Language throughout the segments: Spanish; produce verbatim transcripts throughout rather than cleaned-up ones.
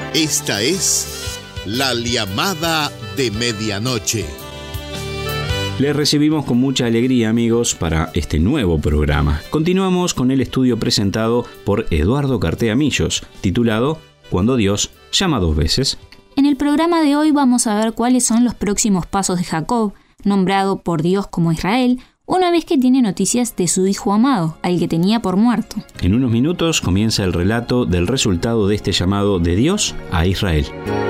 Esta es La Llamada de Medianoche. Les recibimos con mucha alegría, amigos, para este nuevo programa. Continuamos con el estudio presentado por Eduardo Cartea Millos, titulado Cuando Dios llama dos veces. En el programa de hoy vamos a ver cuáles son los próximos pasos de Jacob, nombrado por Dios como Israel, una vez que tiene noticias de su hijo amado, al que tenía por muerto. En unos minutos comienza el relato del resultado de este llamado de Dios a Israel.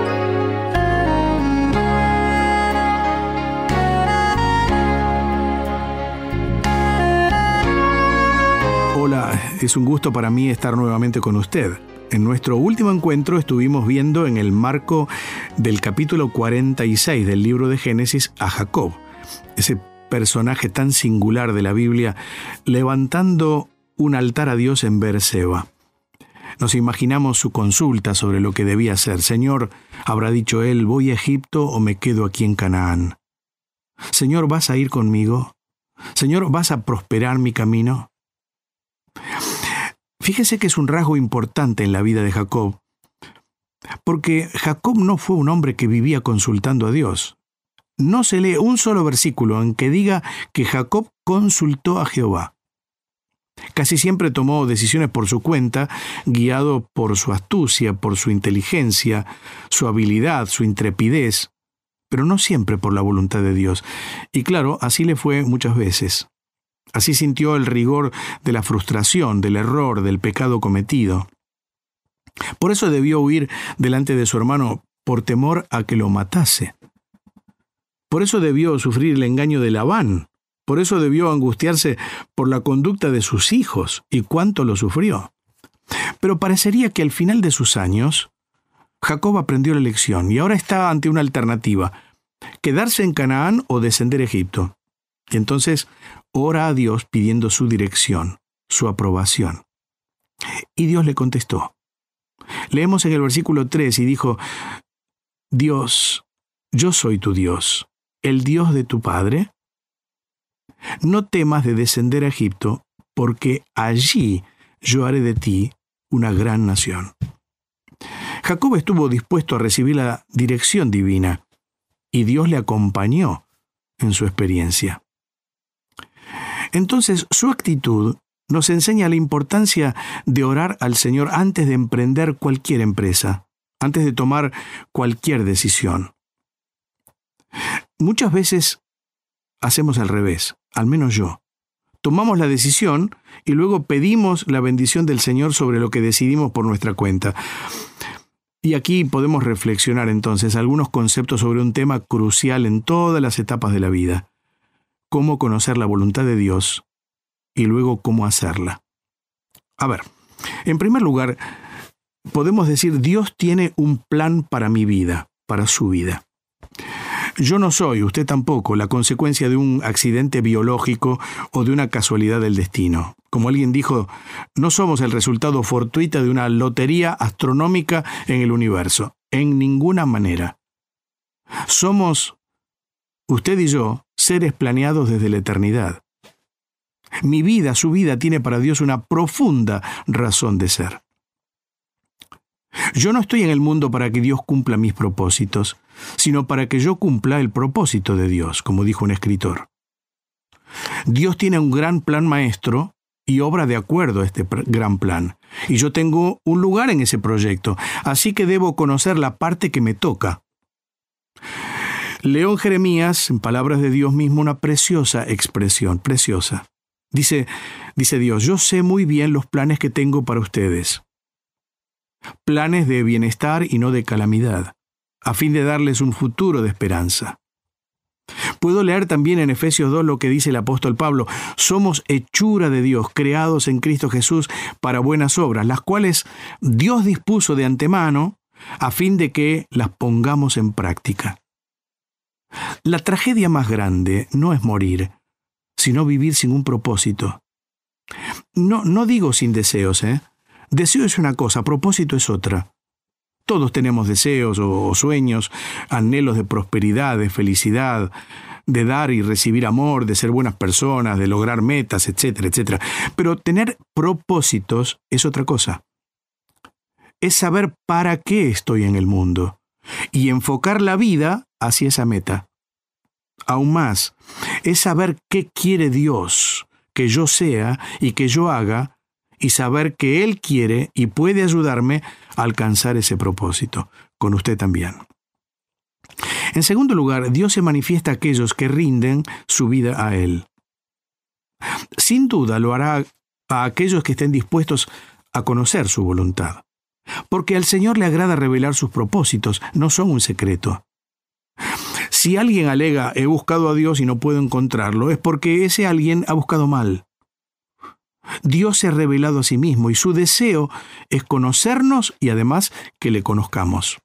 Hola, es un gusto para mí estar nuevamente con usted. En nuestro último encuentro estuvimos viendo en el marco del capítulo cuarenta y seis del libro de Génesis a Jacob, ese personaje tan singular de la Biblia, levantando un altar a Dios en Beerseba. Nos imaginamos su consulta sobre lo que debía hacer. Señor, habrá dicho él, ¿voy a Egipto o me quedo aquí en Canaán? Señor, ¿vas a ir conmigo? Señor, ¿vas a prosperar mi camino? Fíjese que es un rasgo importante en la vida de Jacob, porque Jacob no fue un hombre que vivía consultando a Dios. No se lee un solo versículo en que diga que Jacob consultó a Jehová. Casi siempre tomó decisiones por su cuenta, guiado por su astucia, por su inteligencia, su habilidad, su intrepidez, pero no siempre por la voluntad de Dios. Y claro, así le fue muchas veces. Así sintió el rigor de la frustración, del error, del pecado cometido. Por eso debió huir delante de su hermano por temor a que lo matase. Por eso debió sufrir el engaño de Labán. Por eso debió angustiarse por la conducta de sus hijos. ¿Y cuánto lo sufrió? Pero parecería que al final de sus años, Jacob aprendió la lección y ahora está ante una alternativa: quedarse en Canaán o descender a Egipto. Y entonces ora a Dios pidiendo su dirección, su aprobación. Y Dios le contestó. Leemos en el versículo tres y dijo: Dios, yo soy tu Dios, el Dios de tu padre. No temas de descender a Egipto, porque allí yo haré de ti una gran nación. Jacob estuvo dispuesto a recibir la dirección divina, y Dios le acompañó en su experiencia. Entonces, su actitud nos enseña la importancia de orar al Señor antes de emprender cualquier empresa, antes de tomar cualquier decisión. Muchas veces hacemos al revés, al menos yo. Tomamos la decisión y luego pedimos la bendición del Señor sobre lo que decidimos por nuestra cuenta. Y aquí podemos reflexionar entonces algunos conceptos sobre un tema crucial en todas las etapas de la vida. Cómo conocer la voluntad de Dios y luego cómo hacerla. A ver, en primer lugar, podemos decir Dios tiene un plan para mi vida, para su vida. Yo no soy, usted tampoco, la consecuencia de un accidente biológico o de una casualidad del destino. Como alguien dijo, no somos el resultado fortuito de una lotería astronómica en el universo, en ninguna manera. Somos, usted y yo, seres planeados desde la eternidad. Mi vida, su vida, tiene para Dios una profunda razón de ser. Yo no estoy en el mundo para que Dios cumpla mis propósitos, sino para que yo cumpla el propósito de Dios, como dijo un escritor. Dios tiene un gran plan maestro y obra de acuerdo a este gran plan. Y yo tengo un lugar en ese proyecto, así que debo conocer la parte que me toca. Leo en Jeremías, en palabras de Dios mismo, una preciosa expresión, preciosa. Dice, dice Dios, yo sé muy bien los planes que tengo para ustedes. Planes de bienestar y no de calamidad, a fin de darles un futuro de esperanza. Puedo leer también en Efesios dos lo que dice el apóstol Pablo: somos hechura de Dios, creados en Cristo Jesús para buenas obras, las cuales Dios dispuso de antemano a fin de que las pongamos en práctica. La tragedia más grande no es morir, sino vivir sin un propósito. No, no digo sin deseos, ¿eh? Deseo es una cosa, propósito es otra. Todos tenemos deseos o sueños, anhelos de prosperidad, de felicidad, de dar y recibir amor, de ser buenas personas, de lograr metas, etcétera, etcétera. Pero tener propósitos es otra cosa. es saber para qué estoy en el mundo y enfocar la vida hacia esa meta. Aún más, es saber qué quiere Dios que yo sea y que yo haga, y saber que Él quiere y puede ayudarme a alcanzar ese propósito, con usted también. En segundo lugar, Dios se manifiesta a aquellos que rinden su vida a Él. Sin duda lo hará a aquellos que estén dispuestos a conocer su voluntad, porque al Señor le agrada revelar sus propósitos, no son un secreto. Si alguien alega, he buscado a Dios y no puedo encontrarlo, es porque ese alguien ha buscado mal. Dios se ha revelado a sí mismo y su deseo es conocernos y además que le conozcamos.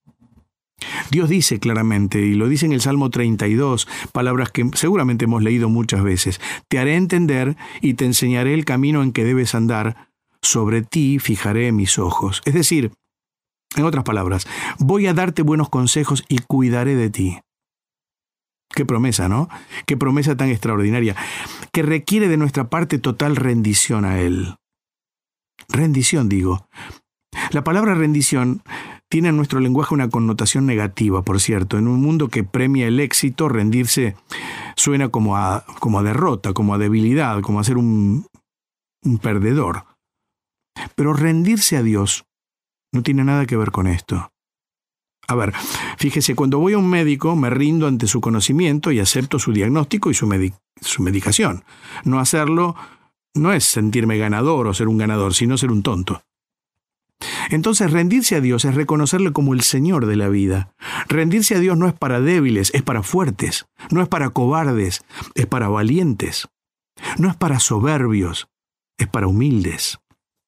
Dios dice claramente, y lo dice en el Salmo treinta y dos, palabras que seguramente hemos leído muchas veces: te haré entender y te enseñaré el camino en que debes andar, sobre ti fijaré mis ojos. Es decir, en otras palabras, voy a darte buenos consejos y cuidaré de ti. Qué promesa, ¿no? Qué promesa tan extraordinaria, que requiere de nuestra parte total rendición a Él. Rendición, digo. La palabra rendición tiene en nuestro lenguaje una connotación negativa, por cierto. En un mundo que premia el éxito, rendirse suena como a, como a derrota, como a debilidad, como a ser un, un perdedor. Pero rendirse a Dios no tiene nada que ver con esto. A ver, fíjese, cuando voy a un médico me rindo ante su conocimiento y acepto su diagnóstico y su, medi- su medicación. No hacerlo no es sentirme ganador o ser un ganador, sino ser un tonto. Entonces, rendirse a Dios es reconocerle como el Señor de la vida. Rendirse a Dios no es para débiles, es para fuertes. No es para cobardes, es para valientes. No es para soberbios, es para humildes.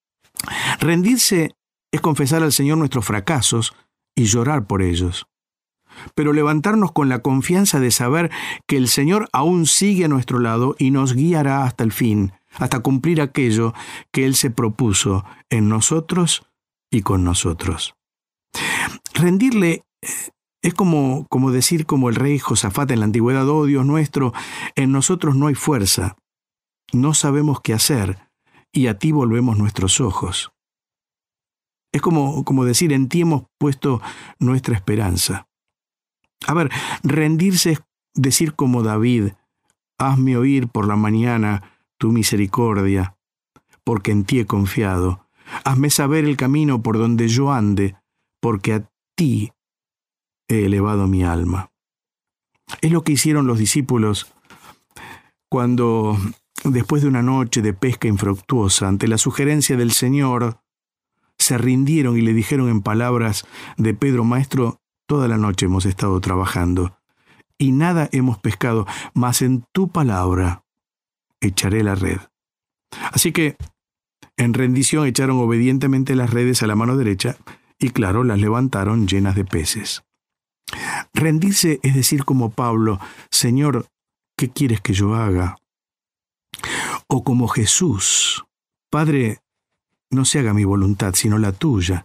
Rendirse es confesar al Señor nuestros fracasos y llorar por ellos, pero levantarnos con la confianza de saber que el Señor aún sigue a nuestro lado y nos guiará hasta el fin, hasta cumplir aquello que Él se propuso en nosotros y con nosotros. Rendirle es como, como decir como el rey Josafat en la antigüedad: oh Dios nuestro, en nosotros no hay fuerza, no sabemos qué hacer, y a ti volvemos nuestros ojos. Es como, como decir, en ti hemos puesto nuestra esperanza. A ver, rendirse es decir como David: hazme oír por la mañana tu misericordia, porque en ti he confiado. Hazme saber el camino por donde yo ande, porque a ti he elevado mi alma. Es lo que hicieron los discípulos cuando, después de una noche de pesca infructuosa, ante la sugerencia del Señor, se rindieron y le dijeron en palabras de Pedro: Maestro, toda la noche hemos estado trabajando y nada hemos pescado, mas en tu palabra echaré la red. Así que, en rendición, echaron obedientemente las redes a la mano derecha y, claro, las levantaron llenas de peces. Rendirse es decir como Pablo: Señor, ¿qué quieres que yo haga? O como Jesús: Padre, no se haga mi voluntad, sino la tuya.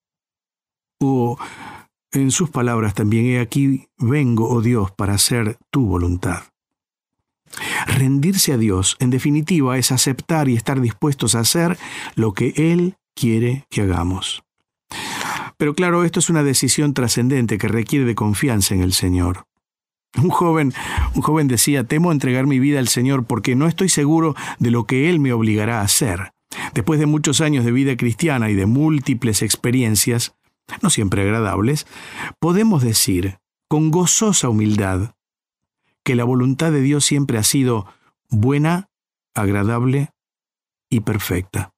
O, en sus palabras también: he aquí vengo, oh Dios, para hacer tu voluntad. Rendirse a Dios, en definitiva, es aceptar y estar dispuestos a hacer lo que Él quiere que hagamos. Pero claro, esto es una decisión trascendente que requiere de confianza en el Señor. Un joven, un joven decía: temo entregar mi vida al Señor porque no estoy seguro de lo que Él me obligará a hacer. Después de muchos años de vida cristiana y de múltiples experiencias, no siempre agradables, podemos decir con gozosa humildad que la voluntad de Dios siempre ha sido buena, agradable y perfecta.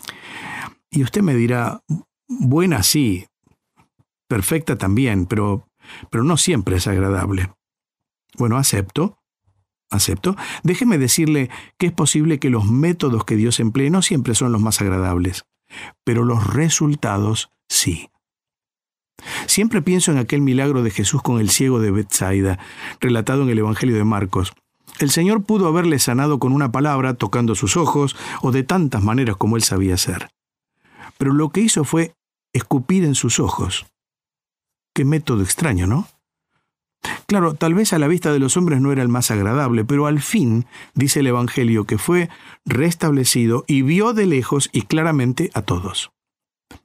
Y usted me dirá: buena sí, perfecta también, pero, pero no siempre es agradable. Bueno, acepto. Acepto. Déjeme decirle que es posible que los métodos que Dios emplee no siempre son los más agradables, pero los resultados sí. Siempre pienso en aquel milagro de Jesús con el ciego de Betsaida, relatado en el Evangelio de Marcos. El Señor pudo haberle sanado con una palabra, tocando sus ojos, o de tantas maneras como Él sabía hacer. Pero lo que hizo fue escupir en sus ojos. Qué método extraño, ¿no? Claro, tal vez a la vista de los hombres no era el más agradable, pero al fin, dice el Evangelio, que fue restablecido y vio de lejos y claramente a todos.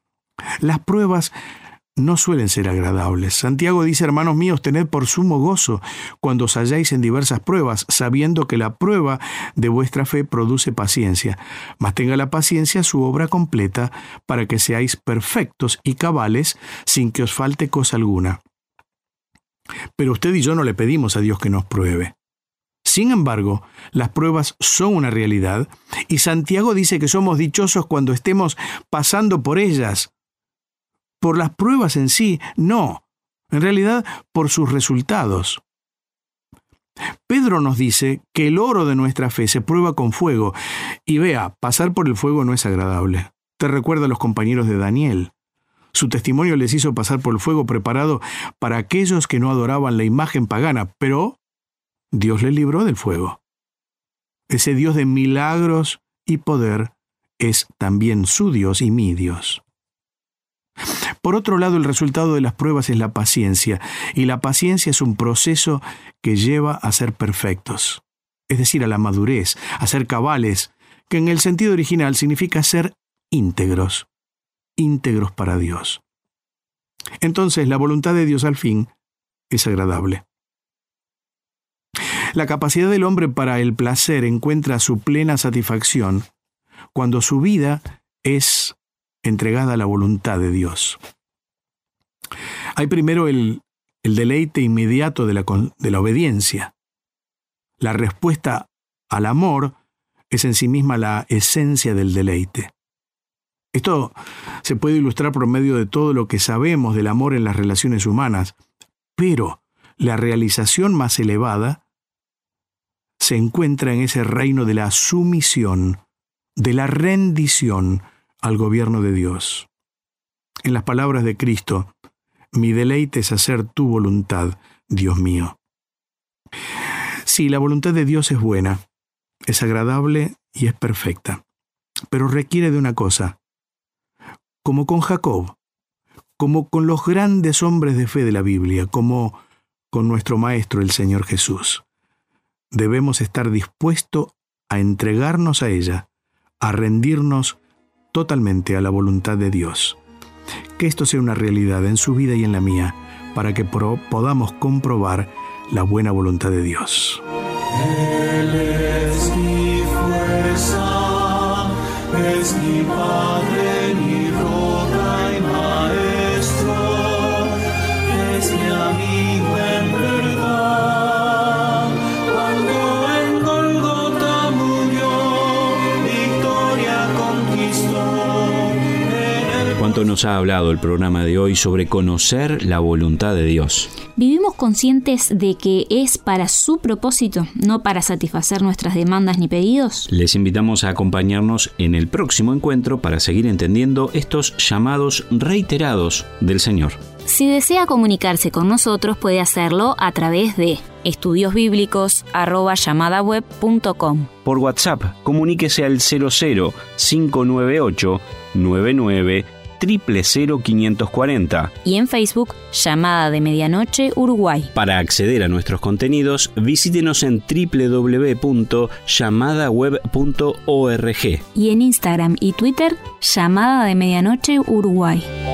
Las pruebas no suelen ser agradables. Santiago dice: hermanos míos, tened por sumo gozo cuando os halláis en diversas pruebas, sabiendo que la prueba de vuestra fe produce paciencia. Mas tenga la paciencia su obra completa, para que seáis perfectos y cabales, sin que os falte cosa alguna. Pero usted y yo no le pedimos a Dios que nos pruebe. Sin embargo, las pruebas son una realidad, y Santiago dice que somos dichosos cuando estemos pasando por ellas. Por las pruebas en sí, no. En realidad, por sus resultados. Pedro nos dice que el oro de nuestra fe se prueba con fuego. Y vea, pasar por el fuego no es agradable. Te recuerda a los compañeros de Daniel. Su testimonio les hizo pasar por el fuego preparado para aquellos que no adoraban la imagen pagana, pero Dios les libró del fuego. Ese Dios de milagros y poder es también su Dios y mi Dios. Por otro lado, el resultado de las pruebas es la paciencia, y la paciencia es un proceso que lleva a ser perfectos, es decir, a la madurez, a ser cabales, que en el sentido original significa ser íntegros, íntegros para Dios. Entonces, la voluntad de Dios al fin es agradable. La capacidad del hombre para el placer encuentra su plena satisfacción cuando su vida es entregada a la voluntad de Dios. Hay primero el, el deleite inmediato de la, de la obediencia. La respuesta al amor es en sí misma la esencia del deleite. Esto se puede ilustrar por medio de todo lo que sabemos del amor en las relaciones humanas, pero la realización más elevada se encuentra en ese reino de la sumisión, de la rendición al gobierno de Dios. En las palabras de Cristo, mi deleite es hacer tu voluntad, Dios mío. Sí, la voluntad de Dios es buena, es agradable y es perfecta, pero requiere de una cosa. Como con Jacob, como con los grandes hombres de fe de la Biblia, como con nuestro Maestro, el Señor Jesús, debemos estar dispuestos a entregarnos a ella, a rendirnos totalmente a la voluntad de Dios. Que esto sea una realidad en su vida y en la mía, para que pro- podamos comprobar la buena voluntad de Dios. Él es mi fuerza, es mi Padre, mi roca y maestro, es mi amigo en verdad. Cuando en Golgota murió, victoria conquistó. Cuánto nos ha hablado el programa de hoy sobre conocer la voluntad de Dios. Vivimos conscientes de que es para su propósito, no para satisfacer nuestras demandas ni pedidos. Les invitamos a acompañarnos en el próximo encuentro para seguir entendiendo estos llamados reiterados del Señor. Si desea comunicarse con nosotros, puede hacerlo a través de estudiosbíblicos arroba llamadaweb punto com. Por WhatsApp, comuníquese al cero cero cinco nueve ocho nueve nueve cero cero cero quinientos cuarenta. Y en Facebook, Llamada de Medianoche Uruguay. Para acceder a nuestros contenidos, visítenos en doble u doble u doble u punto llamadaweb punto org. Y en Instagram y Twitter, Llamada de Medianoche Uruguay.